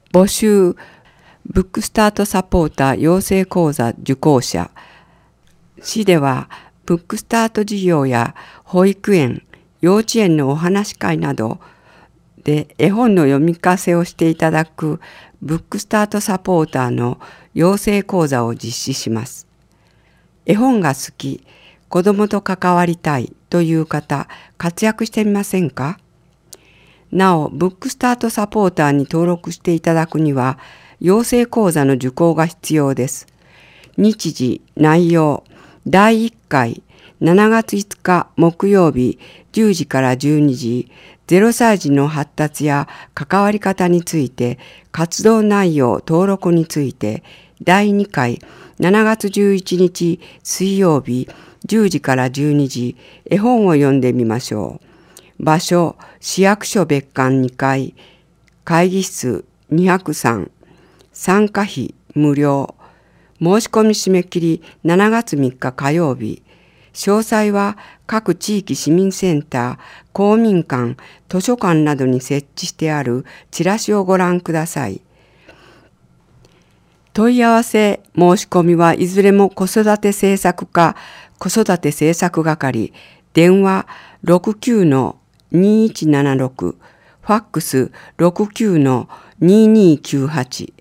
募集、ブックスタートサポーター養成講座受講者。市では、ブックスタート事業や保育園、幼稚園のお話し会などで絵本の読み聞かせをしていただくブックスタートサポーターの養成講座を実施します。絵本が好き、子どもと関わりたいという方、活躍してみませんか？なお、ブックスタートサポーターに登録していただくには、養成講座の受講が必要です。日時、内容、第1回、7月5日木曜日10時から12時、0歳児の発達や関わり方について、活動内容、登録について、第2回、7月11日水曜日10時から12時、絵本を読んでみましょう。場所、市役所別館2階、会議室203、参加費無料。申し込み締め切り7月3日火曜日。詳細は各地域市民センター、公民館、図書館などに設置してあるチラシをご覧ください。問い合わせ申し込みはいずれも子育て政策課、子育て政策係、電話 69-2176、ファックス 69-2298